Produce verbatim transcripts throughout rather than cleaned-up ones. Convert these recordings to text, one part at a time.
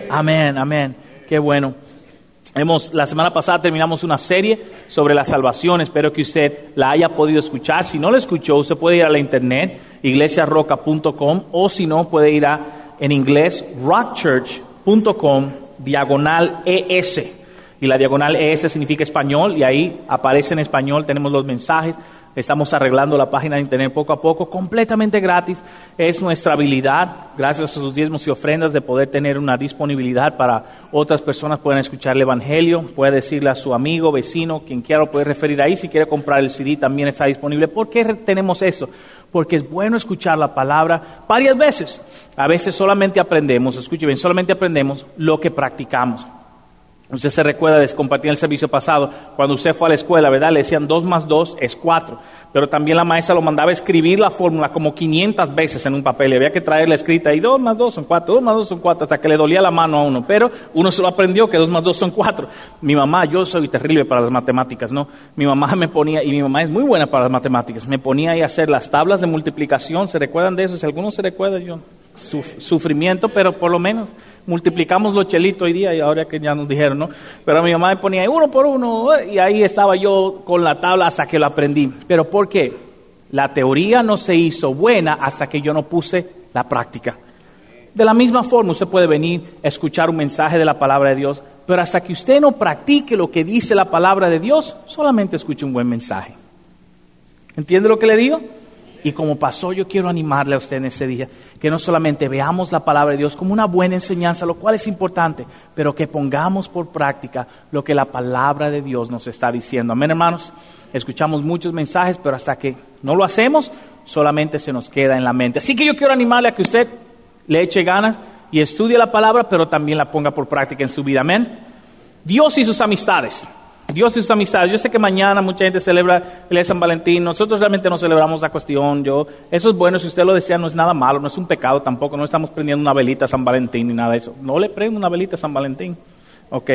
Amén, amén. Qué bueno. Hemos, la semana pasada terminamos una serie sobre la salvación. Espero que usted la haya podido escuchar. Si no la escuchó, usted puede ir a la internet, iglesia roca punto com, o si no, puede ir a, en inglés, rock church punto com, diagonal E S. Y la diagonal E S significa español, y ahí aparece en español, tenemos los mensajes. Estamos arreglando la página de internet poco a poco, completamente gratis. Es nuestra habilidad, gracias a sus diezmos y ofrendas, de poder tener una disponibilidad para otras personas puedan escuchar el Evangelio. Puede decirle a su amigo, vecino, quien quiera, lo puede referir ahí. Si quiere comprar el C D, también está disponible. ¿Por qué tenemos eso? Porque es bueno escuchar la palabra varias veces. A veces solamente aprendemos, escuche bien, solamente aprendemos lo que practicamos. Usted se recuerda de compartir el servicio pasado, cuando usted fue a la escuela, ¿verdad? Le decían dos más dos es cuatro, pero también la maestra lo mandaba a escribir la fórmula como quinientas veces en un papel, y había que traerla escrita, y dos más dos son cuatro, dos más dos son cuatro, hasta que le dolía la mano a uno, pero uno se lo aprendió que dos más dos son cuatro. Mi mamá, yo soy terrible para las matemáticas, ¿no? Mi mamá me ponía, y mi mamá es muy buena para las matemáticas, me ponía ahí a hacer las tablas de multiplicación. ¿Se recuerdan de eso? Si alguno se recuerda, yo... Suf- sufrimiento, pero por lo menos multiplicamos los chelitos hoy día, y ahora que ya nos dijeron, ¿no? Pero mi mamá me ponía ahí uno por uno, y ahí estaba yo con la tabla hasta que lo aprendí. ¿Pero por qué? La teoría no se hizo buena hasta que yo no puse la práctica. De la misma forma, usted puede venir a escuchar un mensaje de la palabra de Dios, pero hasta que usted no practique lo que dice la palabra de Dios, solamente escuche un buen mensaje. ¿Entiende lo que le digo? Y como pasó, yo quiero animarle a usted en ese día, que no solamente veamos la palabra de Dios como una buena enseñanza, lo cual es importante, pero que pongamos por práctica lo que la palabra de Dios nos está diciendo. Amén, hermanos. Escuchamos muchos mensajes, pero hasta que no lo hacemos, solamente se nos queda en la mente. Así que yo quiero animarle a que usted le eche ganas y estudie la palabra, pero también la ponga por práctica en su vida. Amén. Dios y sus amistades. Dios y sus amistades. Yo sé que mañana mucha gente celebra el día de San Valentín. Nosotros realmente no celebramos la cuestión. Yo, eso es bueno, si usted lo desea, no es nada malo, no es un pecado tampoco. No estamos prendiendo una velita a San Valentín ni nada de eso. No le prendo una velita a San Valentín. Ok.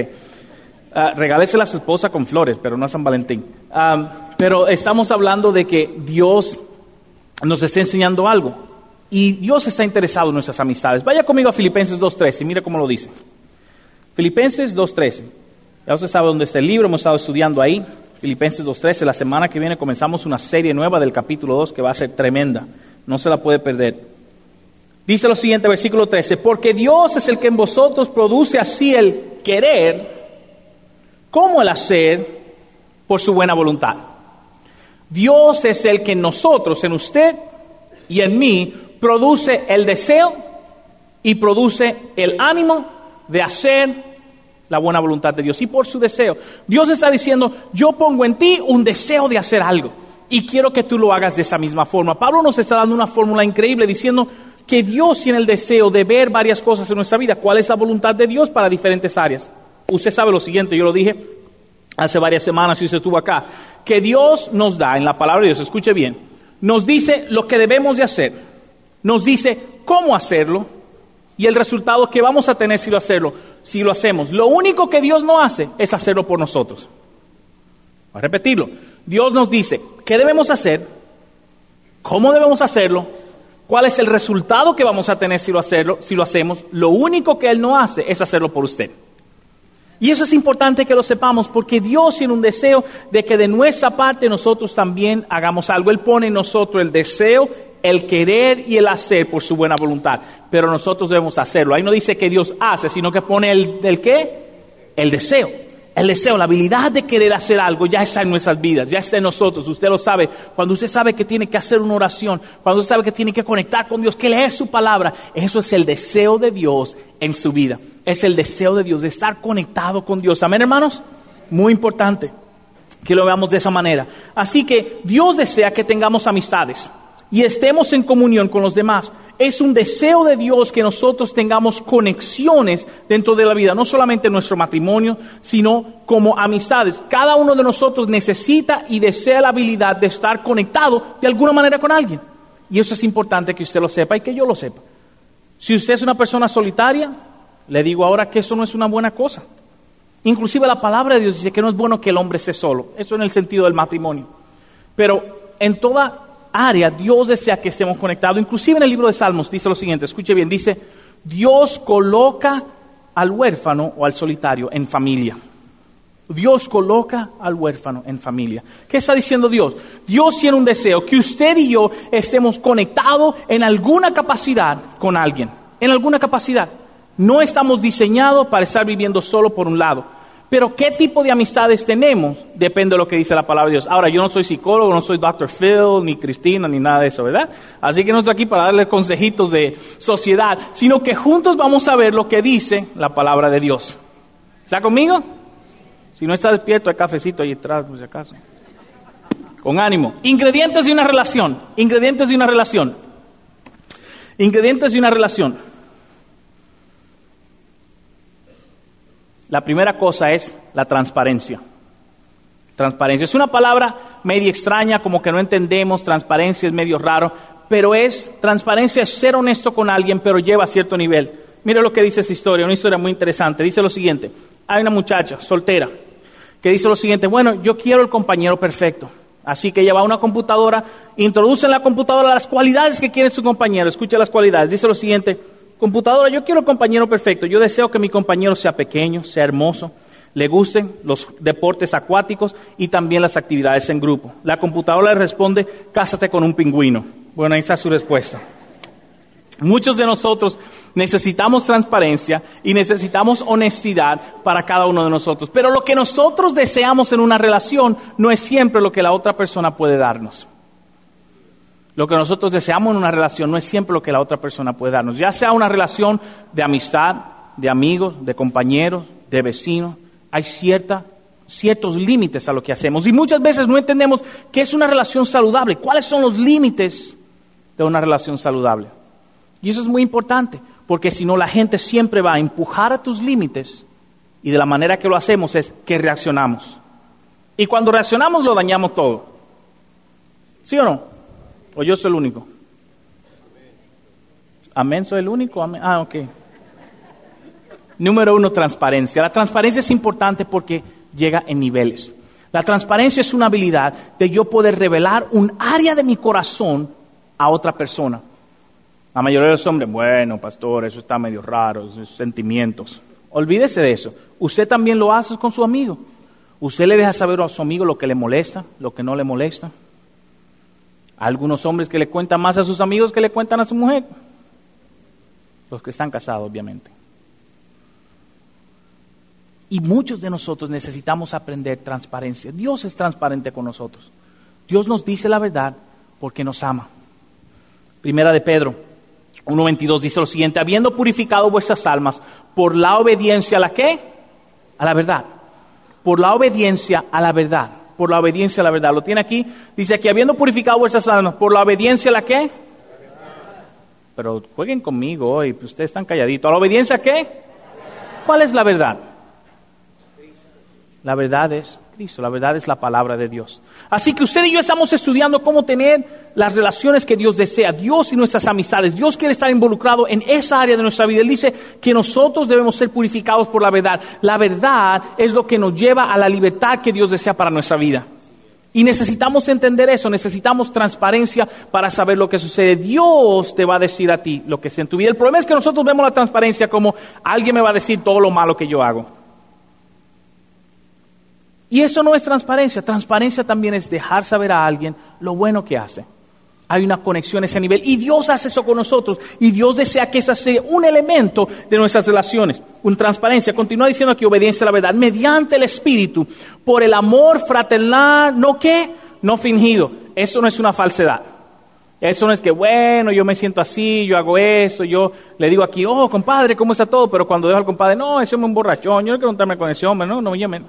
Uh, regálesela a su esposa con flores, pero no a San Valentín. Um, pero estamos hablando de que Dios nos está enseñando algo. Y Dios está interesado en nuestras amistades. Vaya conmigo a Filipenses dos trece y mire cómo lo dice. Filipenses dos trece. Ya usted sabe dónde está el libro, hemos estado estudiando ahí, Filipenses dos trece. La semana que viene comenzamos una serie nueva del capítulo dos que va a ser tremenda, no se la puede perder. Dice lo siguiente, versículo trece, porque Dios es el que en vosotros produce así el querer como el hacer por su buena voluntad. Dios es el que en nosotros, en usted y en mí, produce el deseo y produce el ánimo de hacer la buena voluntad de Dios, y por su deseo. Dios está diciendo, yo pongo en ti un deseo de hacer algo, y quiero que tú lo hagas de esa misma forma. Pablo nos está dando una fórmula increíble, diciendo que Dios tiene el deseo de ver varias cosas en nuestra vida. ¿Cuál es la voluntad de Dios para diferentes áreas? Usted sabe lo siguiente, yo lo dije hace varias semanas, si usted estuvo acá, que Dios nos da, en la palabra de Dios, escuche bien, nos dice lo que debemos de hacer, nos dice cómo hacerlo, y el resultado que vamos a tener si lo hacerlo, si lo hacemos. Lo único que Dios no hace es hacerlo por nosotros. Voy a repetirlo. Dios nos dice qué debemos hacer, cómo debemos hacerlo, cuál es el resultado que vamos a tener si lo hacerlo, si lo hacemos. Lo único que Él no hace es hacerlo por usted. Y eso es importante que lo sepamos, porque Dios tiene un deseo de que de nuestra parte nosotros también hagamos algo. Él pone en nosotros el deseo, el querer y el hacer por su buena voluntad, pero nosotros debemos hacerlo. Ahí no dice que Dios hace, sino que pone el, ¿el qué? El deseo. El deseo, la habilidad de querer hacer algo ya está en nuestras vidas, ya está en nosotros. Usted lo sabe, cuando usted sabe que tiene que hacer una oración, cuando usted sabe que tiene que conectar con Dios, que leer su palabra, eso es el deseo de Dios en su vida. Es el deseo de Dios, de estar conectado con Dios. ¿Amén, hermanos? Muy importante que lo veamos de esa manera. Así que Dios desea que tengamos amistades y estemos en comunión con los demás. Es un deseo de Dios que nosotros tengamos conexiones dentro de la vida, no solamente en nuestro matrimonio, sino como amistades. Cada uno de nosotros necesita y desea la habilidad de estar conectado de alguna manera con alguien. Y eso es importante que usted lo sepa y que yo lo sepa. Si usted es una persona solitaria, le digo ahora que eso no es una buena cosa. Inclusive la palabra de Dios dice que no es bueno que el hombre esté solo. Eso en el sentido del matrimonio. Pero en toda área Dios desea que estemos conectados. Inclusive en el libro de Salmos dice lo siguiente, escuche bien, dice, Dios coloca al huérfano o al solitario en familia. Dios coloca al huérfano en familia. ¿Qué está diciendo Dios? Dios tiene un deseo que usted y yo estemos conectados en alguna capacidad con alguien. En alguna capacidad. No estamos diseñados para estar viviendo solo por un lado. Pero ¿qué tipo de amistades tenemos? Depende de lo que dice la palabra de Dios. Ahora, yo no soy psicólogo, no soy doctor Phil, ni Cristina, ni nada de eso, ¿verdad? Así que no estoy aquí para darle consejitos de sociedad, sino que juntos vamos a ver lo que dice la palabra de Dios. ¿Está conmigo? Si no está despierto, hay cafecito ahí atrás, por si acaso. Con ánimo. Ingredientes de una relación. Ingredientes de una relación. Ingredientes de una relación. La primera cosa es la transparencia. Transparencia. Es una palabra medio extraña, como que no entendemos. Transparencia es medio raro. Pero es, transparencia es ser honesto con alguien, pero lleva a cierto nivel. Mire lo que dice esa historia, una historia muy interesante. Dice lo siguiente. Hay una muchacha soltera que dice lo siguiente: bueno, yo quiero el compañero perfecto. Así que ella va a una computadora, introduce en la computadora las cualidades que quiere su compañero. Escucha las cualidades. Dice lo siguiente: computadora, yo quiero el compañero perfecto. Yo deseo que mi compañero sea pequeño, sea hermoso, le gusten los deportes acuáticos y también las actividades en grupo. La computadora le responde: cásate con un pingüino. Bueno, ahí está su respuesta. Muchos de nosotros necesitamos transparencia y necesitamos honestidad para cada uno de nosotros. Pero lo que nosotros deseamos en una relación no es siempre lo que la otra persona puede darnos. Lo que nosotros deseamos en una relación no es siempre lo que la otra persona puede darnos. Ya sea una relación de amistad, de amigos, de compañeros, de vecinos, hay cierta, ciertos límites a lo que hacemos. Y muchas veces no entendemos qué es una relación saludable. ¿Cuáles son los límites de una relación saludable? Y eso es muy importante, porque si no, la gente siempre va a empujar a tus límites, y de la manera que lo hacemos es que reaccionamos. Y cuando reaccionamos lo dañamos todo. ¿Sí o no? ¿O yo soy el único? ¿Amén? ¿Soy el único? ¿Amén? Ah, ok. Número uno, transparencia. La transparencia es importante porque llega en niveles. La transparencia es una habilidad de yo poder revelar un área de mi corazón a otra persona. La mayoría de los hombres, bueno, pastor, eso está medio raro, esos sentimientos. Olvídese de eso. Usted también lo hace con su amigo. Usted le deja saber a su amigo lo que le molesta, lo que no le molesta. Hay algunos hombres que le cuentan más a sus amigos que le cuentan a su mujer. Los que están casados, obviamente. Y muchos de nosotros necesitamos aprender transparencia. Dios es transparente con nosotros. Dios nos dice la verdad porque nos ama. Primera de Pedro uno veintidós dice lo siguiente: habiendo purificado vuestras almas por la obediencia a la ¿qué? A la verdad. Por la obediencia a la verdad. Por la obediencia a la verdad. Lo tiene aquí. Dice aquí: habiendo purificado vuestras almas por la obediencia a la ¿qué? Pero jueguen conmigo hoy, pues ustedes están calladitos. ¿A la obediencia a qué? ¿Cuál es la verdad? La verdad es Cristo, la verdad es la palabra de Dios. Así que usted y yo estamos estudiando cómo tener las relaciones que Dios desea, Dios y nuestras amistades. Dios quiere estar involucrado en esa área de nuestra vida. Él dice que nosotros debemos ser purificados por la verdad. La verdad es lo que nos lleva a la libertad que Dios desea para nuestra vida. Y necesitamos entender eso, necesitamos transparencia para saber lo que sucede. Dios te va a decir a ti lo que es en tu vida. El problema es que nosotros vemos la transparencia como alguien me va a decir todo lo malo que yo hago. Y eso no es transparencia. Transparencia también es dejar saber a alguien lo bueno que hace. Hay una conexión a ese nivel. Y Dios hace eso con nosotros. Y Dios desea que ese sea un elemento de nuestras relaciones. Una transparencia. Continúa diciendo que obediencia a la verdad. Mediante el Espíritu. Por el amor fraternal. ¿No qué? No fingido. Eso no es una falsedad. Eso no es que, bueno, yo me siento así, yo hago eso, yo le digo aquí, oh, compadre, ¿cómo está todo? Pero cuando dejo al compadre, no, ese es un borrachón, yo no quiero juntarme con ese hombre, no, no me llamen.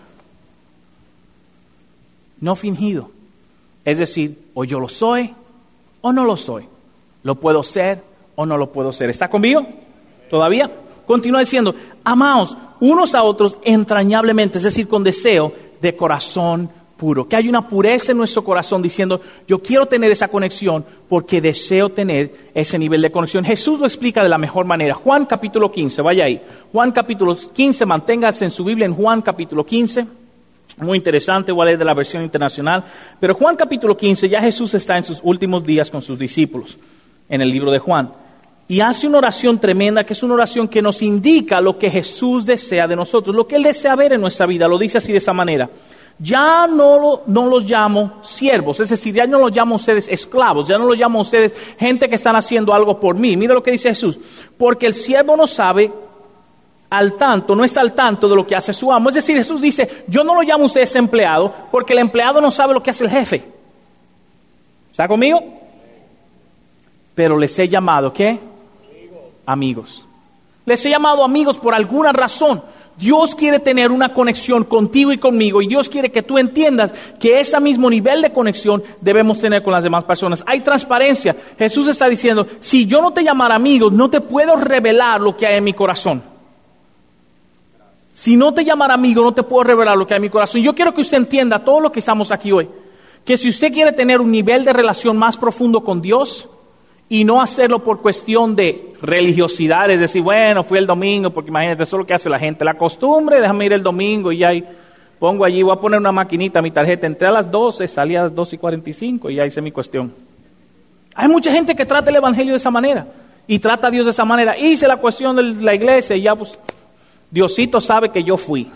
No fingido. Es decir, o yo lo soy o no lo soy. Lo puedo ser o no lo puedo ser. ¿Está conmigo? ¿Todavía? Continúa diciendo, amaos unos a otros entrañablemente, es decir, con deseo de corazón puro. Que hay una pureza en nuestro corazón diciendo, yo quiero tener esa conexión porque deseo tener ese nivel de conexión. Jesús lo explica de la mejor manera. Juan capítulo quince, vaya ahí. Juan capítulo quince, manténgase en su Biblia en Juan capítulo quince. Muy interesante, voy a leer de la versión internacional. Pero Juan capítulo quince, ya Jesús está en sus últimos días con sus discípulos en el libro de Juan. y hace una oración tremenda, que es una oración que nos indica lo que Jesús desea de nosotros, lo que Él desea ver en nuestra vida. Lo dice así de esa manera: ya no, lo, no los llamo siervos, es decir, ya no los llamo a ustedes esclavos, ya no los llamo a ustedes gente que están haciendo algo por mí. Mira lo que dice Jesús: porque el siervo no sabe al tanto, no está al tanto de lo que hace su amo. Es decir, Jesús dice, yo no lo llamo a ustedes empleado, porque el empleado no sabe lo que hace el jefe. ¿Está conmigo? Pero les he llamado, ¿qué? Amigos. Amigos. Les he llamado amigos por alguna razón. Dios quiere tener una conexión contigo y conmigo, y Dios quiere que tú entiendas que ese mismo nivel de conexión debemos tener con las demás personas. Hay transparencia. Jesús está diciendo, si yo no te llamara amigos, no te puedo revelar lo que hay en mi corazón. Si no te llamara amigo, no te puedo revelar lo que hay en mi corazón. Yo quiero que usted entienda, todo lo que estamos aquí hoy, que si usted quiere tener un nivel de relación más profundo con Dios, y no hacerlo por cuestión de religiosidad, es decir, bueno, fui el domingo, porque imagínate, eso es lo que hace la gente, la costumbre, déjame ir el domingo y ya ahí pongo allí, voy a poner una maquinita, mi tarjeta, entré a las doce, salí a las doce y cuarenta y cinco y ya hice mi cuestión. Hay mucha gente que trata el evangelio de esa manera, y trata a Dios de esa manera. Hice la cuestión de la iglesia y ya pues, Diosito sabe que yo fui.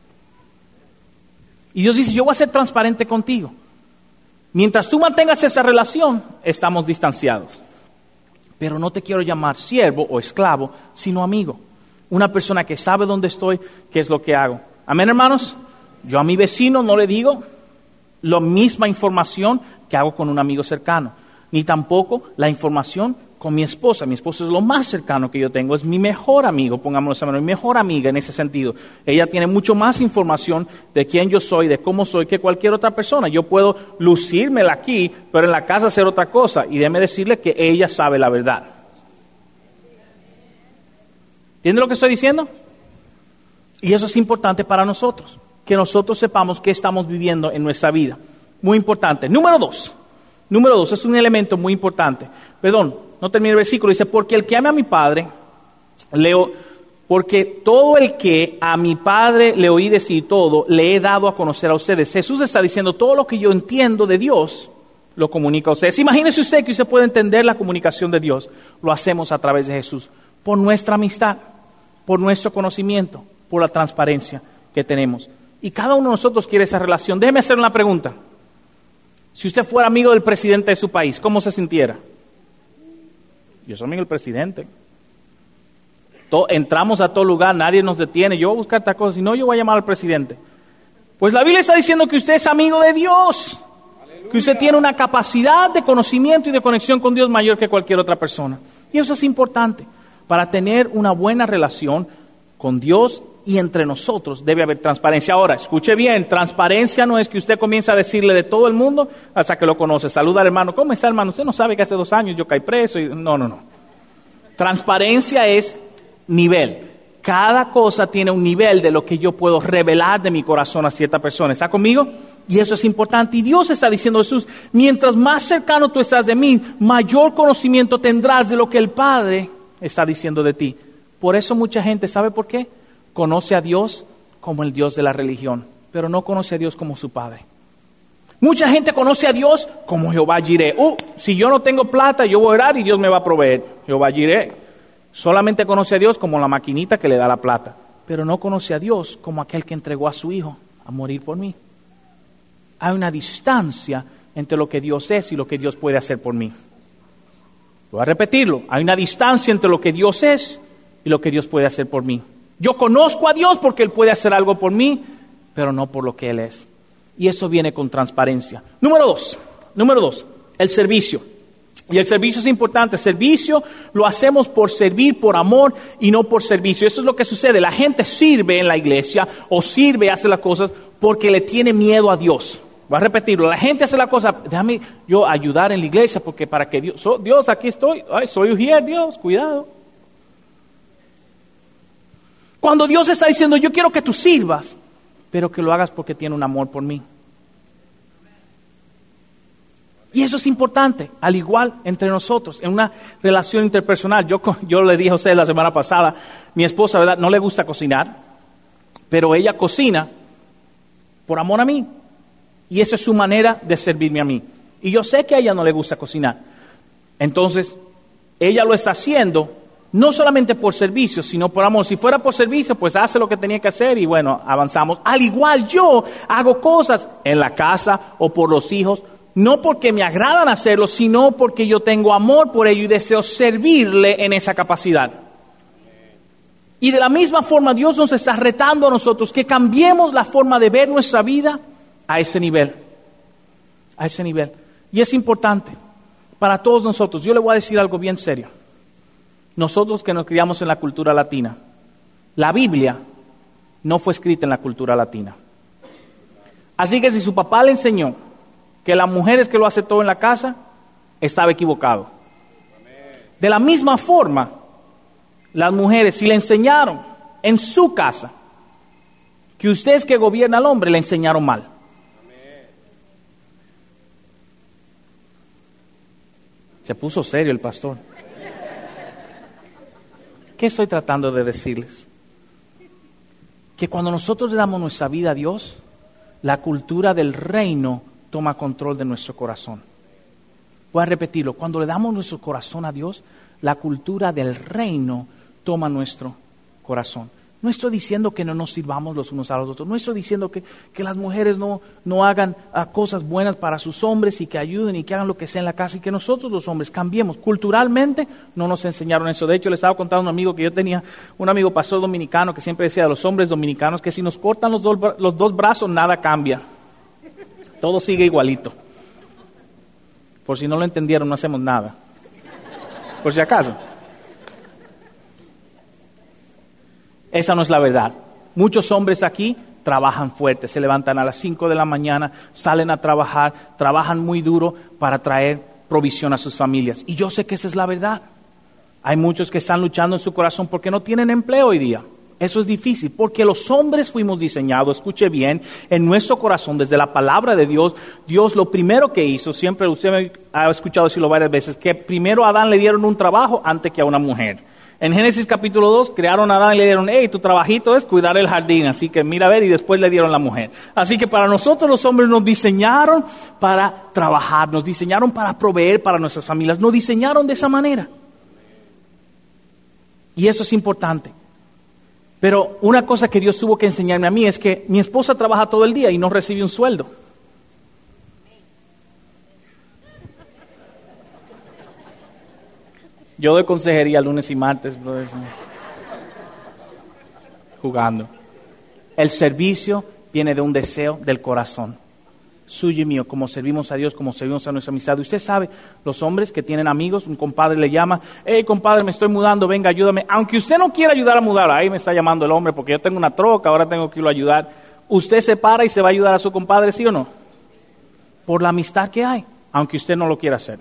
Y Dios dice, yo voy a ser transparente contigo. Mientras tú mantengas esa relación, estamos distanciados. Pero no te quiero llamar siervo o esclavo, sino amigo. Una persona que sabe dónde estoy, qué es lo que hago. Amén, hermanos. Yo a mi vecino no le digo la misma información que hago con un amigo cercano. Ni tampoco la información con mi esposa. Mi esposa es lo más cercano que yo tengo. Es mi mejor amigo, pongámoslo de esa manera, mi mejor amiga en ese sentido. Ella tiene mucho más información de quién yo soy, de cómo soy, que cualquier otra persona. Yo puedo lucírmela aquí, pero en la casa hacer otra cosa. Y déjeme decirle que ella sabe la verdad. ¿Entiende lo que estoy diciendo? Y eso es importante para nosotros, que nosotros sepamos qué estamos viviendo en nuestra vida. Muy importante. Número dos. Número dos, es un elemento muy importante. Perdón, no termine el versículo. Dice, porque el que ame a mi Padre, leo, porque todo el que a mi Padre le oí decir todo, le he dado a conocer a ustedes. Jesús está diciendo, todo lo que yo entiendo de Dios, lo comunica a ustedes. Imagínese usted que usted puede entender la comunicación de Dios. Lo hacemos a través de Jesús. Por nuestra amistad, por nuestro conocimiento, por la transparencia que tenemos. Y cada uno de nosotros quiere esa relación. Déjeme hacer una pregunta. Si usted fuera amigo del presidente de su país, ¿cómo se sintiera? Yo soy amigo del presidente. Todo, entramos a todo lugar, nadie nos detiene. Yo voy a buscar esta cosa, si no, yo voy a llamar al presidente. Pues la Biblia está diciendo que usted es amigo de Dios. Aleluya. Que usted tiene una capacidad de conocimiento y de conexión con Dios mayor que cualquier otra persona. Y eso es importante. Para tener una buena relación con Dios y entre nosotros debe haber transparencia. Ahora, escuche bien, transparencia no es que usted comience a decirle de todo el mundo hasta que lo conoce. Saluda al hermano, ¿cómo está, hermano? Usted no sabe que hace dos años yo caí preso. Y... No, no, no. Transparencia es nivel. Cada cosa tiene un nivel de lo que yo puedo revelar de mi corazón a cierta persona. ¿Está conmigo? Y eso es importante. Y Dios está diciendo a Jesús, mientras más cercano tú estás de mí, mayor conocimiento tendrás de lo que el Padre está diciendo de ti. Por eso mucha gente, ¿sabe por qué? Conoce a Dios como el Dios de la religión, pero no conoce a Dios como su Padre. Mucha gente conoce a Dios como Jehová Jireh. Uh, si yo no tengo plata, yo voy a orar y Dios me va a proveer. Jehová Jireh. Solamente conoce a Dios como la maquinita que le da la plata, pero no conoce a Dios como aquel que entregó a su Hijo a morir por mí. Hay una distancia entre lo que Dios es y lo que Dios puede hacer por mí. Voy a repetirlo. Hay una distancia entre lo que Dios es y lo que Dios puede hacer por mí. Yo conozco a Dios porque Él puede hacer algo por mí, pero no por lo que Él es. Y eso viene con transparencia. Número dos, número dos, el servicio. Y el servicio es importante. El servicio lo hacemos por servir, por amor y no por servicio. Eso es lo que sucede. La gente sirve en la iglesia o sirve, hace las cosas porque le tiene miedo a Dios. Voy a repetirlo. La gente hace la cosa, déjame yo ayudar en la iglesia porque para que Dios, so, Dios aquí estoy, ay, soy here, Dios, cuidado. Cuando Dios está diciendo, yo quiero que tú sirvas, pero que lo hagas porque tiene un amor por mí. Y eso es importante, al igual entre nosotros, en una relación interpersonal. Yo, yo le dije a usted la semana pasada, mi esposa, ¿verdad?, no le gusta cocinar, pero ella cocina por amor a mí. Y esa es su manera de servirme a mí. Y yo sé que a ella no le gusta cocinar. Entonces, ella lo está haciendo no solamente por servicio, sino por amor. Si fuera por servicio, pues hace lo que tenía que hacer y bueno, avanzamos. Al igual yo hago cosas en la casa o por los hijos, no porque me agradan hacerlo, sino porque yo tengo amor por ello y deseo servirle en esa capacidad. Y de la misma forma Dios nos está retando a nosotros que cambiemos la forma de ver nuestra vida a ese nivel. A ese nivel. Y es importante para todos nosotros. Yo le voy a decir algo bien serio. Nosotros que nos criamos en la cultura latina, la Biblia no fue escrita en la cultura latina. Así que si su papá le enseñó que la mujer es que lo hace todo en la casa, estaba equivocado. De la misma forma, las mujeres, si le enseñaron en su casa que usted es que gobierna al hombre, le enseñaron mal. Se puso serio el pastor. ¿Qué estoy tratando de decirles? Que cuando nosotros le damos nuestra vida a Dios, la cultura del reino toma control de nuestro corazón. Voy a repetirlo, cuando le damos nuestro corazón a Dios, la cultura del reino toma nuestro corazón. No estoy diciendo que no nos sirvamos los unos a los otros, no estoy diciendo que, que las mujeres no, no hagan uh, cosas buenas para sus hombres y que ayuden y que hagan lo que sea en la casa y que nosotros los hombres cambiemos. Culturalmente no nos enseñaron eso. De hecho, le estaba contando a un amigo que yo tenía, un amigo pastor dominicano que siempre decía a los hombres dominicanos que si nos cortan los dos, los dos brazos nada cambia. Todo sigue igualito. Por si no lo entendieron, no hacemos nada. Por si acaso. Esa no es la verdad. Muchos hombres aquí trabajan fuerte, se levantan a las cinco de la mañana, salen a trabajar, trabajan muy duro para traer provisión a sus familias. Y yo sé que esa es la verdad. Hay muchos que están luchando en su corazón porque no tienen empleo hoy día. Eso es difícil, porque los hombres fuimos diseñados, escuche bien, en nuestro corazón, desde la palabra de Dios. Dios lo primero que hizo, siempre usted me ha escuchado decirlo varias veces, que primero a Adán le dieron un trabajo antes que a una mujer. En Génesis capítulo dos, crearon a Adán y le dieron, hey, tu trabajito es cuidar el jardín, así que mira a ver, y después le dieron la mujer. Así que para nosotros los hombres nos diseñaron para trabajar, nos diseñaron para proveer para nuestras familias, nos diseñaron de esa manera. Y eso es importante. Pero una cosa que Dios tuvo que enseñarme a mí es que mi esposa trabaja todo el día y no recibe un sueldo. Yo doy consejería lunes y martes, jugando. El servicio viene de un deseo del corazón, suyo y mío, como servimos a Dios, como servimos a nuestra amistad. Usted sabe, los hombres que tienen amigos, un compadre le llama, hey compadre, me estoy mudando, venga, ayúdame. Aunque usted no quiera ayudar a mudar, ahí me está llamando el hombre porque yo tengo una troca, ahora tengo que irlo a ayudar. Usted se para y se va a ayudar a su compadre, ¿sí o no? Por la amistad que hay, aunque usted no lo quiera hacer.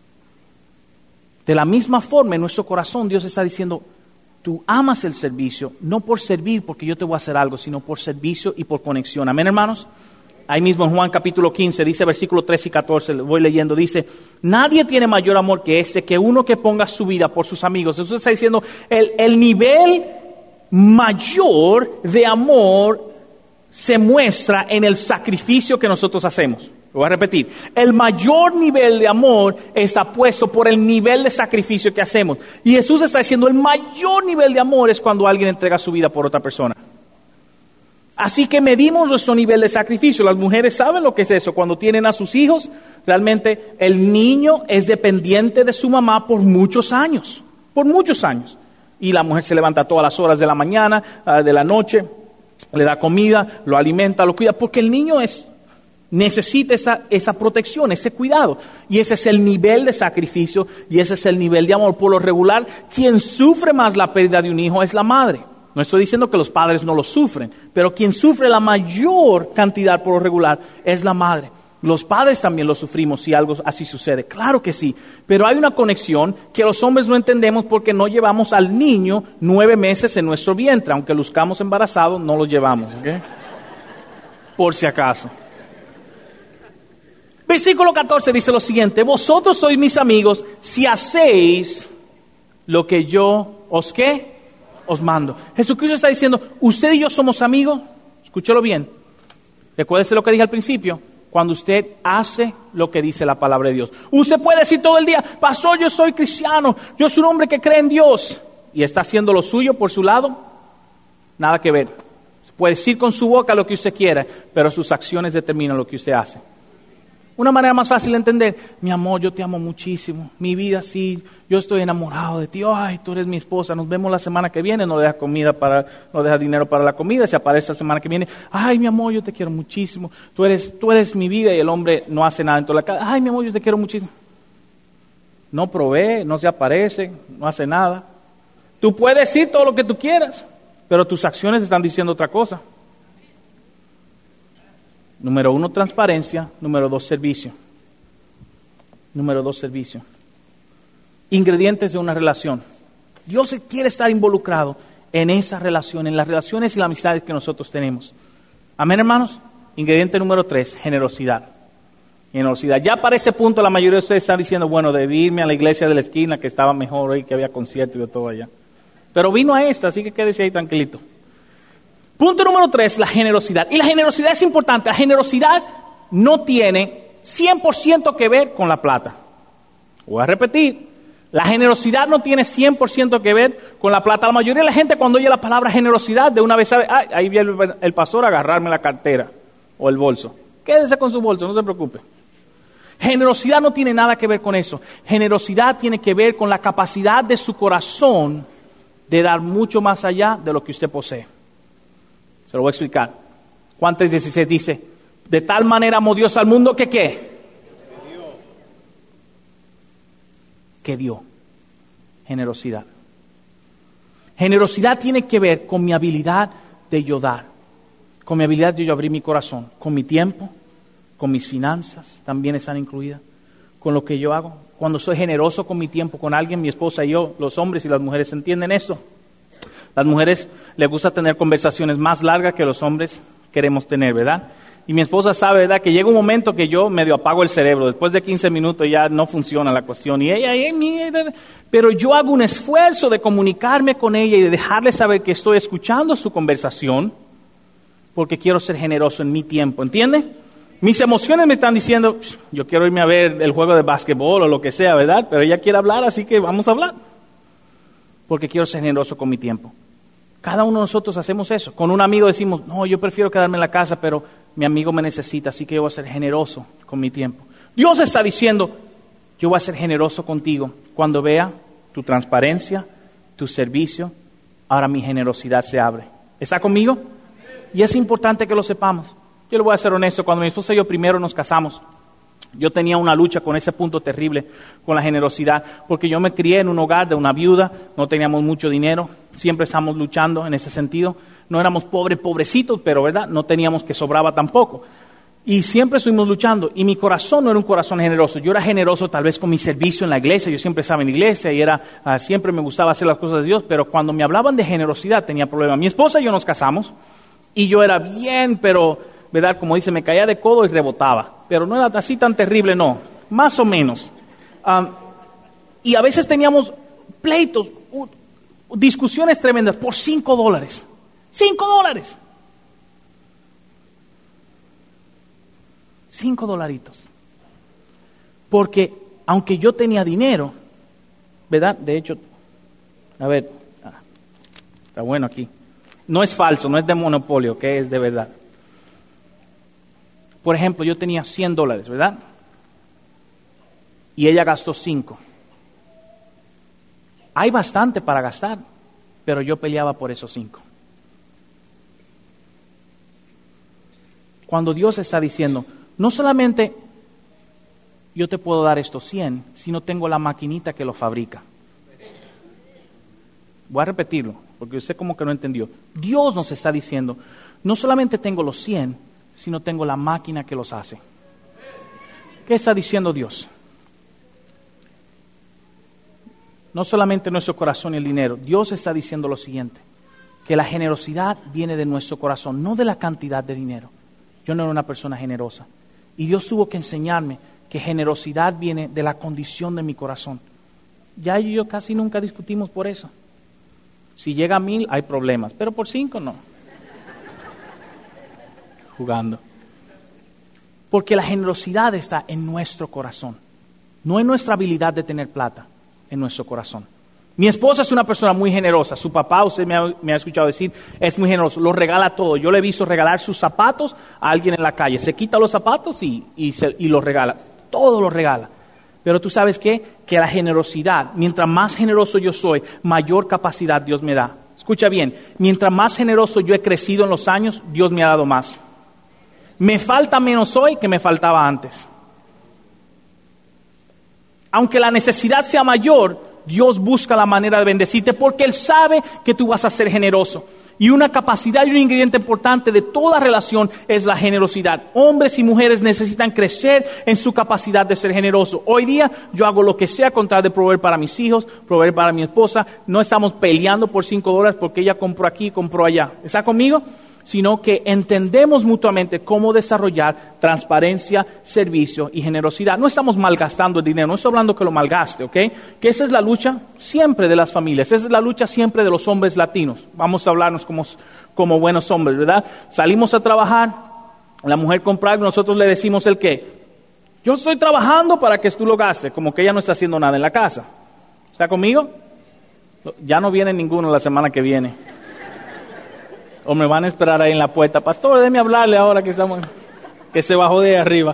De la misma forma, en nuestro corazón, Dios está diciendo, tú amas el servicio, no por servir porque yo te voy a hacer algo, sino por servicio y por conexión. Amén, hermanos. Ahí mismo en Juan capítulo quince, dice versículo trece y catorce, le voy leyendo, dice, nadie tiene mayor amor que este, que uno que ponga su vida por sus amigos. Eso está diciendo, el, el nivel mayor de amor se muestra en el sacrificio que nosotros hacemos. Lo voy a repetir, el mayor nivel de amor está puesto por el nivel de sacrificio que hacemos. Y Jesús está diciendo, el mayor nivel de amor es cuando alguien entrega su vida por otra persona. Así que medimos nuestro nivel de sacrificio. Las mujeres saben lo que es eso. Cuando tienen a sus hijos, realmente el niño es dependiente de su mamá por muchos años, por muchos años. Y la mujer se levanta a todas las horas de la mañana, uh, de la noche, le da comida, lo alimenta, lo cuida, porque el niño es... necesita esa, esa protección, ese cuidado. Y ese es el nivel de sacrificio y ese es el nivel de amor. Por lo regular, quien sufre más la pérdida de un hijo es la madre. No estoy diciendo que los padres no lo sufren, pero quien sufre la mayor cantidad por lo regular es la madre. Los padres también lo sufrimos si algo así sucede. Claro que sí, pero hay una conexión que los hombres no entendemos porque no llevamos al niño nueve meses en nuestro vientre. Aunque luzcamos embarazados, no los llevamos, ¿ok? Por si acaso. Versículo catorce dice lo siguiente, vosotros sois mis amigos si hacéis lo que yo os, ¿qué? Os mando. Jesucristo está diciendo, usted y yo somos amigos, escúchelo bien, recuérdese lo que dije al principio, cuando usted hace lo que dice la palabra de Dios. Usted puede decir todo el día, pastor, yo soy cristiano, yo soy un hombre que cree en Dios, y está haciendo lo suyo por su lado, nada que ver. Puede decir con su boca lo que usted quiera, pero sus acciones determinan lo que usted hace. Una manera más fácil de entender, mi amor, yo te amo muchísimo, mi vida sí, yo estoy enamorado de ti, ay, tú eres mi esposa, nos vemos la semana que viene, no deja comida para, no deja dinero para la comida, se aparece la semana que viene, ay, mi amor, yo te quiero muchísimo, tú eres, tú eres mi vida, y el hombre no hace nada en toda la casa, ay, mi amor, yo te quiero muchísimo. No provee, no se aparece, no hace nada. Tú puedes decir todo lo que tú quieras, pero tus acciones están diciendo otra cosa. Número uno, transparencia. Número dos, servicio. Número dos, servicio. Ingredientes de una relación. Dios quiere estar involucrado en esa relación, en las relaciones y las amistades que nosotros tenemos. Amén, hermanos. Ingrediente número tres, generosidad. Generosidad. Ya para ese punto la mayoría de ustedes están diciendo, bueno, debí irme a la iglesia de la esquina que estaba mejor hoy, que había concierto y de todo allá. Pero vino a esta, así que quédese ahí tranquilito. Punto número tres, la generosidad. Y la generosidad es importante. La generosidad no tiene cien por ciento que ver con la plata. Voy a repetir. La generosidad no tiene cien por ciento que ver con la plata. La mayoría de la gente cuando oye la palabra generosidad, de una vez sabe, ay, ahí viene el, el pastor a agarrarme la cartera o el bolso. Quédese con su bolso, no se preocupe. Generosidad no tiene nada que ver con eso. Generosidad tiene que ver con la capacidad de su corazón de dar mucho más allá de lo que usted posee. Se lo voy a explicar. Juan tres dieciséis dice, de tal manera amó Dios al mundo que ¿qué? Que dio. Que dio. Generosidad. Generosidad tiene que ver con mi habilidad de yo dar, con mi habilidad de yo abrir mi corazón, con mi tiempo, con mis finanzas, también están incluidas, con lo que yo hago. Cuando soy generoso con mi tiempo, con alguien, mi esposa y yo, los hombres y las mujeres entienden esto. Las mujeres les gusta tener conversaciones más largas que los hombres queremos tener, ¿verdad? Y mi esposa sabe, ¿verdad?, que llega un momento que yo medio apago el cerebro. Después de quince minutos ya no funciona la cuestión. Y ella, ella, ella, pero yo hago un esfuerzo de comunicarme con ella y de dejarle saber que estoy escuchando su conversación porque quiero ser generoso en mi tiempo, ¿entiende? Mis emociones me están diciendo, yo quiero irme a ver el juego de básquetbol o lo que sea, ¿verdad? Pero ella quiere hablar, así que vamos a hablar. Porque quiero ser generoso con mi tiempo. Cada uno de nosotros hacemos eso. Con un amigo decimos, no, yo prefiero quedarme en la casa, pero mi amigo me necesita, así que yo voy a ser generoso con mi tiempo. Dios está diciendo, yo voy a ser generoso contigo. Cuando vea tu transparencia, tu servicio, ahora mi generosidad se abre. ¿Está conmigo? Y es importante que lo sepamos. Yo le voy a ser honesto, cuando mi esposa y yo primero nos casamos, yo tenía una lucha con ese punto terrible, con la generosidad, porque yo me crié en un hogar de una viuda, no teníamos mucho dinero, siempre estábamos luchando en ese sentido, no éramos pobres, pobrecitos, pero verdad, no teníamos que sobraba tampoco, y siempre estuvimos luchando, y mi corazón no era un corazón generoso, yo era generoso tal vez con mi servicio en la iglesia, yo siempre estaba en la iglesia, y era, uh, siempre me gustaba hacer las cosas de Dios, pero cuando me hablaban de generosidad tenía problemas. Mi esposa y yo nos casamos, y yo era bien, pero ¿verdad? Como dice, me caía de codo y rebotaba. Pero no era así tan terrible, no. Más o menos. Um, y a veces teníamos pleitos, uh, discusiones tremendas por cinco dólares. ¡Cinco dólares! Cinco dolaritos. Porque aunque yo tenía dinero, ¿verdad? De hecho, a ver, ah, está bueno aquí. No es falso, no es de monopolio, que es de verdad. Por ejemplo, yo tenía cien dólares, ¿verdad? Y ella gastó cinco. Hay bastante para gastar, pero yo peleaba por esos cinco. Cuando Dios está diciendo, no solamente yo te puedo dar estos cien, sino tengo la maquinita que lo fabrica. Voy a repetirlo, porque usted como que no entendió. Dios nos está diciendo, no solamente tengo los cien, sino tengo la máquina que los hace. ¿Qué está diciendo Dios? No solamente nuestro corazón y el dinero. Dios está diciendo lo siguiente, que la generosidad viene de nuestro corazón, no de la cantidad de dinero. Yo no era una persona generosa. Y Dios tuvo que enseñarme que generosidad viene de la condición de mi corazón. Ya yo y yo casi nunca discutimos por eso. Si llega a mil hay problemas, pero por cinco no. Jugando. Porque la generosidad está en nuestro corazón, no en nuestra habilidad de tener plata, en nuestro corazón. Mi esposa es una persona muy generosa. Su papá, usted me ha, me ha escuchado decir, es muy generoso. Lo regala todo. Yo le he visto regalar sus zapatos a alguien en la calle. Se quita los zapatos y, y, se, y los regala. Todo lo regala. Pero tú sabes qué? Que la generosidad, mientras más generoso yo soy, mayor capacidad Dios me da. Escucha bien, mientras más generoso yo he crecido en los años, Dios me ha dado más. Me falta menos hoy que me faltaba antes. Aunque la necesidad sea mayor, Dios busca la manera de bendecirte porque Él sabe que tú vas a ser generoso. Y una capacidad y un ingrediente importante de toda relación es la generosidad. Hombres y mujeres necesitan crecer en su capacidad de ser generoso. Hoy día yo hago lo que sea con tal de proveer para mis hijos, proveer para mi esposa. No estamos peleando por cinco dólares porque ella compró aquí y compró allá. ¿Está conmigo? Sino que entendemos mutuamente cómo desarrollar transparencia, servicio y generosidad. No estamos malgastando el dinero, no estoy hablando que lo malgaste, ¿ok? Que esa es la lucha siempre de las familias, esa es la lucha siempre de los hombres latinos. Vamos a hablarnos como, como buenos hombres, ¿verdad? Salimos a trabajar, la mujer compra algo, nosotros le decimos el qué. Yo estoy trabajando para que tú lo gastes, como que ella no está haciendo nada en la casa. ¿Está conmigo? Ya no viene ninguno la semana que viene. O me van a esperar ahí en la puerta. Pastor, déjeme hablarle ahora que estamos, que se bajó de arriba.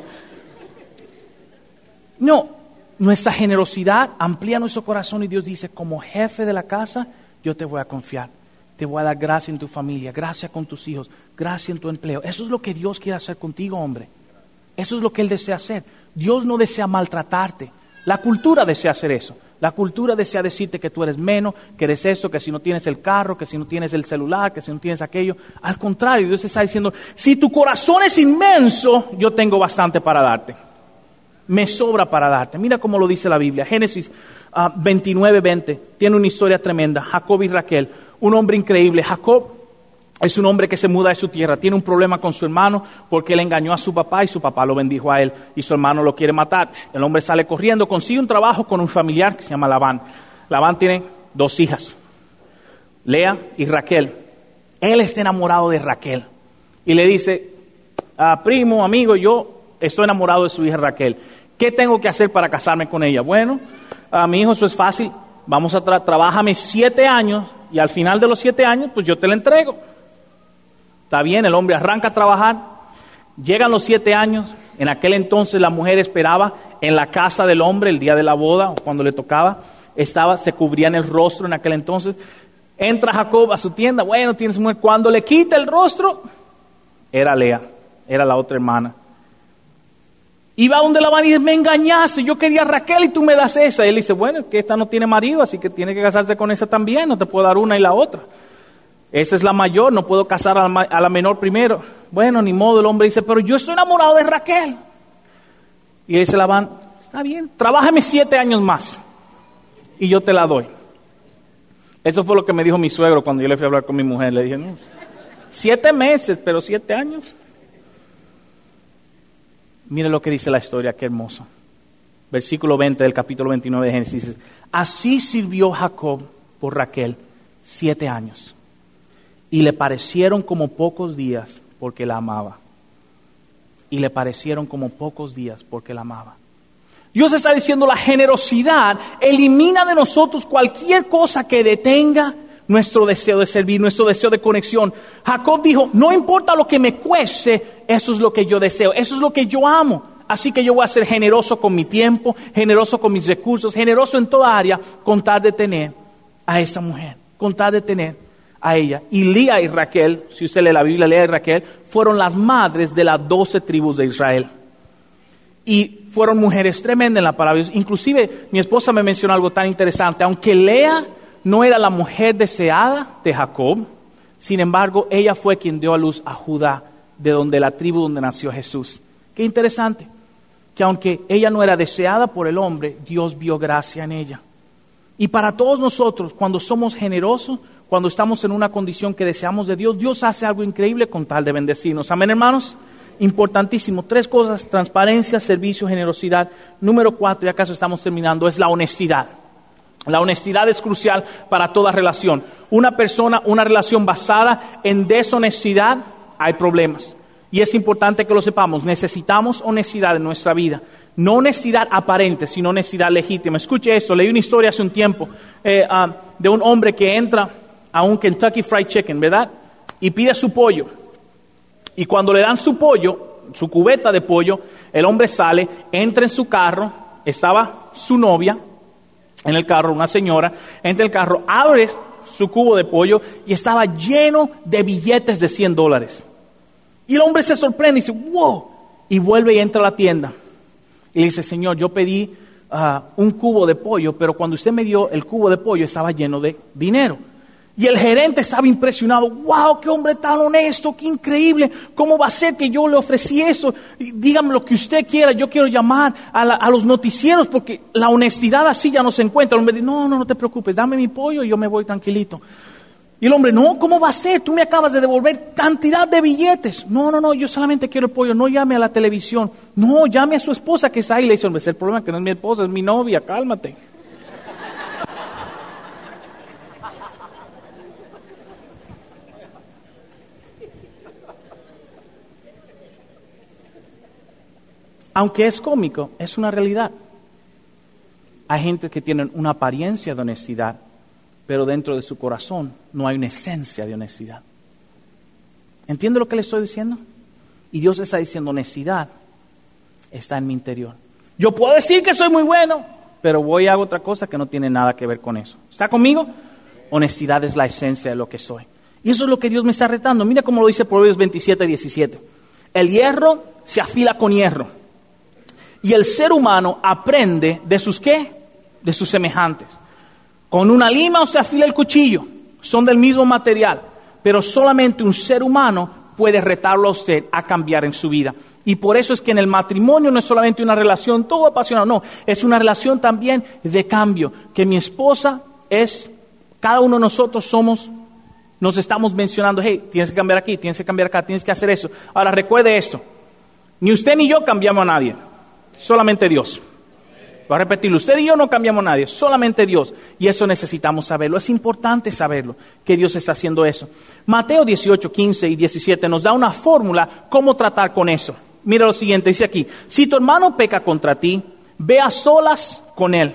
No, nuestra generosidad amplía nuestro corazón y Dios dice, como jefe de la casa, yo te voy a confiar. Te voy a dar gracia en tu familia, gracia con tus hijos, gracia en tu empleo. Eso es lo que Dios quiere hacer contigo, hombre. Eso es lo que Él desea hacer. Dios no desea maltratarte. La cultura desea hacer eso. La cultura desea decirte que tú eres menos, que eres eso, que si no tienes el carro, que si no tienes el celular, que si no tienes aquello. Al contrario, Dios está diciendo, si tu corazón es inmenso, yo tengo bastante para darte. Me sobra para darte. Mira cómo lo dice la Biblia. Génesis uh, veintinueve veinte. Tiene una historia tremenda. Jacob y Raquel. Un hombre increíble. Jacob es un hombre que se muda de su tierra, tiene un problema con su hermano porque él engañó a su papá y su papá lo bendijo a él y su hermano lo quiere matar. El hombre sale corriendo, consigue un trabajo con un familiar que se llama Labán. Labán tiene dos hijas, Lea y Raquel. Él está enamorado de Raquel y le dice, ah, primo, amigo, yo estoy enamorado de su hija Raquel. ¿Qué tengo que hacer para casarme con ella? Bueno, a mi hijo, eso es fácil. Vamos a tra- trabájame siete años y al final de los siete años, pues yo te la entrego. Está bien, el hombre arranca a trabajar, llegan los siete años, en aquel entonces la mujer esperaba en la casa del hombre el día de la boda, o cuando le tocaba, estaba, se cubrían el rostro en aquel entonces. Entra Jacob a su tienda, bueno, tienes mujer, cuando le quita el rostro, era Lea, era la otra hermana. Y va donde Labán y dice, me engañaste, yo quería a Raquel y tú me das esa. Y él dice, bueno, es que esta no tiene marido, así que tiene que casarse con esa también, no te puedo dar una y la otra. Esa es la mayor, no puedo casar a la, a la menor primero. Bueno, ni modo, el hombre dice, pero yo estoy enamorado de Raquel. Y dice Labán, está bien, trabájame siete años más y yo te la doy. Eso fue lo que me dijo mi suegro cuando yo le fui a hablar con mi mujer. Le dije, no, siete meses, pero siete años. Mire lo que dice la historia, qué hermoso. Versículo veinte del capítulo veintinueve de Génesis. Así sirvió Jacob por Raquel siete años. Y le parecieron como pocos días porque la amaba. Y le parecieron como pocos días porque la amaba. Dios está diciendo, la generosidad elimina de nosotros cualquier cosa que detenga nuestro deseo de servir, nuestro deseo de conexión. Jacob dijo, no importa lo que me cueste, eso es lo que yo deseo, eso es lo que yo amo. Así que yo voy a ser generoso con mi tiempo, generoso con mis recursos, generoso en toda área, con tal de tener a esa mujer, con tal de tener a ella. Y Lea y Raquel, si usted lee la Biblia, Lea y Raquel, fueron las madres de las doce tribus de Israel. Y fueron mujeres tremendas en la palabra de Dios. Inclusive, mi esposa me mencionó algo tan interesante. Aunque Lea no era la mujer deseada de Jacob, sin embargo, ella fue quien dio a luz a Judá, de donde la tribu donde nació Jesús. Qué interesante, que aunque ella no era deseada por el hombre, Dios vio gracia en ella. Y para todos nosotros, cuando somos generosos, cuando estamos en una condición que deseamos de Dios, Dios hace algo increíble con tal de bendecirnos. Amén, hermanos. Importantísimo. Tres cosas: transparencia, servicio, generosidad. Número cuatro, y acaso estamos terminando, es la honestidad. La honestidad es crucial para toda relación. Una persona, una relación basada en deshonestidad, hay problemas. Y es importante que lo sepamos, necesitamos honestidad en nuestra vida. No honestidad aparente, sino honestidad legítima. Escuche esto, leí una historia hace un tiempo eh, uh, de un hombre que entra a un Kentucky Fried Chicken, ¿verdad? Y pide su pollo. Y cuando le dan su pollo, su cubeta de pollo, el hombre sale, entra en su carro, estaba su novia en el carro, una señora, entra en el carro, abre su cubo de pollo y estaba lleno de billetes de cien dólares. Y el hombre se sorprende y dice, wow, y vuelve y entra a la tienda. Y le dice, señor, yo pedí uh, un cubo de pollo, pero cuando usted me dio el cubo de pollo estaba lleno de dinero. Y el gerente estaba impresionado, wow, qué hombre tan honesto, qué increíble, ¿cómo va a ser que yo le ofrecí eso? Y dígame lo que usted quiera, yo quiero llamar a, la, a los noticieros porque la honestidad así ya no se encuentra. El hombre dice, no, no, no te preocupes, dame mi pollo y yo me voy tranquilito. Y el hombre, no, ¿cómo va a ser? Tú me acabas de devolver cantidad de billetes. No, no, no, yo solamente quiero el pollo, no llame a la televisión. No, llame a su esposa que está ahí. Le dice, hombre, el problema es que no es mi esposa, es mi novia, cálmate. Aunque es cómico, es una realidad. Hay gente que tiene una apariencia de honestidad, pero dentro de su corazón no hay una esencia de honestidad. ¿Entiende lo que le estoy diciendo? Y Dios está diciendo, honestidad está en mi interior. Yo puedo decir que soy muy bueno, pero voy y hago otra cosa que no tiene nada que ver con eso. ¿Está conmigo? Honestidad es la esencia de lo que soy. Y eso es lo que Dios me está retando. Mira cómo lo dice Proverbios veintisiete, diecisiete. El hierro se afila con hierro. Y el ser humano aprende de sus ¿qué? De sus semejantes. Con una lima usted afila el cuchillo, son del mismo material, pero solamente un ser humano puede retarlo a usted a cambiar en su vida. Y por eso es que en el matrimonio no es solamente una relación todo apasionada, no, es una relación también de cambio, que mi esposa es, cada uno de nosotros somos, nos estamos mencionando, hey, tienes que cambiar aquí, tienes que cambiar acá, tienes que hacer eso. Ahora recuerde esto, ni usted ni yo cambiamos a nadie, solamente Dios. Voy a repetirlo, usted y yo no cambiamos a nadie, solamente Dios. Y eso necesitamos saberlo, es importante saberlo, que Dios está haciendo eso. Mateo dieciocho, quince y diecisiete nos da una fórmula cómo tratar con eso. Mira lo siguiente, dice aquí, si tu hermano peca contra ti, ve a solas con él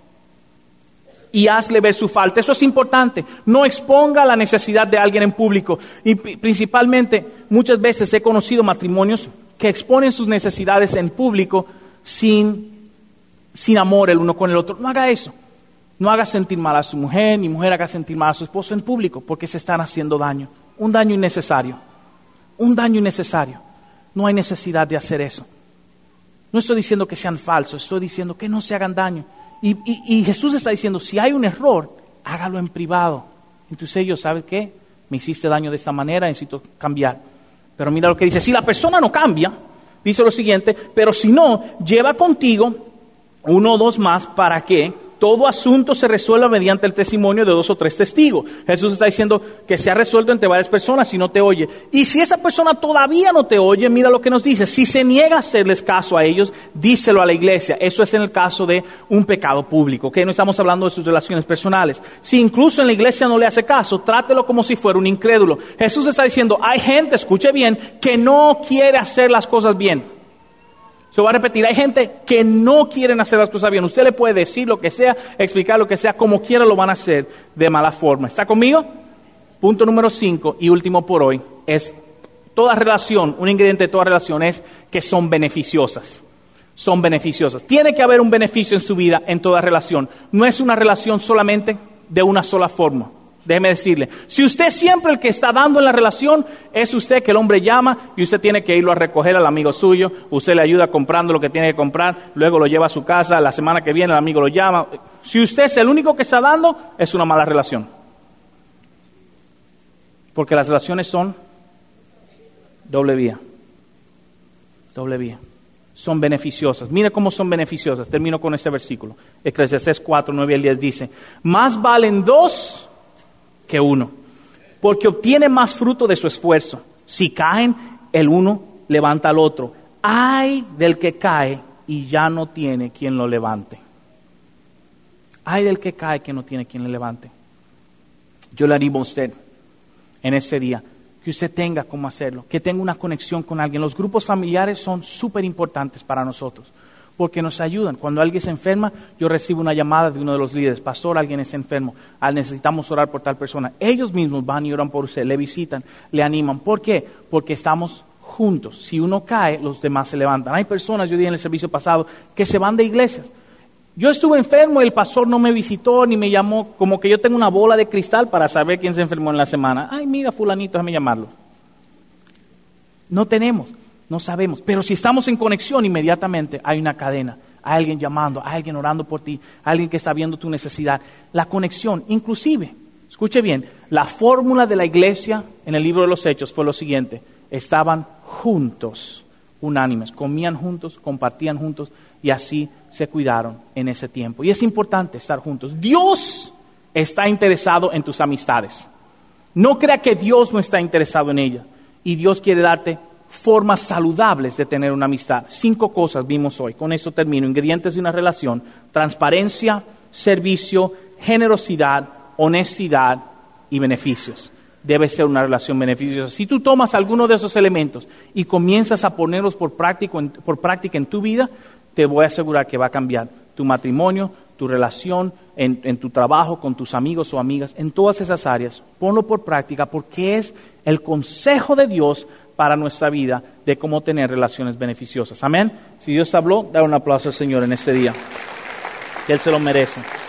y hazle ver su falta. Eso es importante, no exponga la necesidad de alguien en público. Y principalmente, muchas veces he conocido matrimonios que exponen sus necesidades en público sin... sin amor el uno con el otro. No haga eso. No haga sentir mal a su mujer, ni mujer haga sentir mal a su esposo en público, porque se están haciendo daño. Un daño innecesario. Un daño innecesario. No hay necesidad de hacer eso. No estoy diciendo que sean falsos, estoy diciendo que no se hagan daño. Y, y, y Jesús está diciendo, si hay un error, hágalo en privado. Entonces ellos, ¿sabes qué? Me hiciste daño de esta manera, necesito cambiar. Pero mira lo que dice, si la persona no cambia, dice lo siguiente, pero si no, lleva contigo uno o dos más para que todo asunto se resuelva mediante el testimonio de dos o tres testigos. Jesús está diciendo que se ha resuelto entre varias personas si no te oye. Y si esa persona todavía no te oye, mira lo que nos dice. Si se niega a hacerles caso a ellos, díselo a la iglesia. Eso es en el caso de un pecado público, que no estamos hablando de sus relaciones personales. Si incluso en la iglesia no le hace caso, trátelo como si fuera un incrédulo. Jesús está diciendo, hay gente, escuche bien, que no quiere hacer las cosas bien. Se va a repetir, hay gente que no quieren hacer las cosas bien. Usted le puede decir lo que sea, explicar lo que sea, como quiera lo van a hacer de mala forma. ¿Está conmigo? Punto número cinco y último por hoy es toda relación, un ingrediente de toda relación es que son beneficiosas. Son beneficiosas. Tiene que haber un beneficio en su vida en toda relación. No es una relación solamente de una sola forma. Déjeme decirle, si usted siempre el que está dando en la relación, es usted que el hombre llama y usted tiene que irlo a recoger al amigo suyo, usted le ayuda comprando lo que tiene que comprar, luego lo lleva a su casa, la semana que viene el amigo lo llama. Si usted es el único que está dando, es una mala relación. Porque las relaciones son doble vía. Doble vía. Son beneficiosas. Mire cómo son beneficiosas. Termino con este versículo. Eclesiastés cuatro, nueve al diez dice, más valen dos que uno, porque obtiene más fruto de su esfuerzo. Si caen, el uno levanta al otro. Ay del que cae y ya no tiene quien lo levante. Ay del que cae que no tiene quien le levante. Yo le animo a usted en este día que usted tenga cómo hacerlo, que tenga una conexión con alguien. Los grupos familiares son súper importantes para nosotros, porque nos ayudan. Cuando alguien se enferma, yo recibo una llamada de uno de los líderes: pastor, alguien es enfermo, ah, necesitamos orar por tal persona. Ellos mismos van y oran por usted, le visitan, le animan. ¿Por qué? Porque estamos juntos. Si uno cae, los demás se levantan. Hay personas, yo dije en el servicio pasado, que se van de iglesias. Yo estuve enfermo y el pastor no me visitó ni me llamó, como que yo tengo una bola de cristal para saber quién se enfermó en la semana. Ay, mira, fulanito, déjame llamarlo. No tenemos, no sabemos, pero si estamos en conexión, inmediatamente hay una cadena, hay alguien llamando, hay alguien orando por ti, hay alguien que está viendo tu necesidad. La conexión, inclusive, escuche bien, la fórmula de la iglesia en el libro de los Hechos fue lo siguiente: estaban juntos, unánimes, comían juntos, compartían juntos, y así se cuidaron en ese tiempo. Y es importante estar juntos. Dios está interesado en tus amistades. No crea que Dios no está interesado en ellas. Y Dios quiere darte formas saludables de tener una amistad. Cinco cosas vimos hoy. Con eso termino. Ingredientes de una relación: transparencia, servicio, generosidad, honestidad y beneficios. Debe ser una relación beneficiosa. Si tú tomas alguno de esos elementos y comienzas a ponerlos por práctica, por práctica en tu vida, te voy a asegurar que va a cambiar tu matrimonio, tu relación, en, en tu trabajo, con tus amigos o amigas, en todas esas áreas. Ponlo por práctica, porque es el consejo de Dios para nuestra vida de cómo tener relaciones beneficiosas. Amén. Si Dios te habló, dale un aplauso al Señor en este día, que Él se lo merece.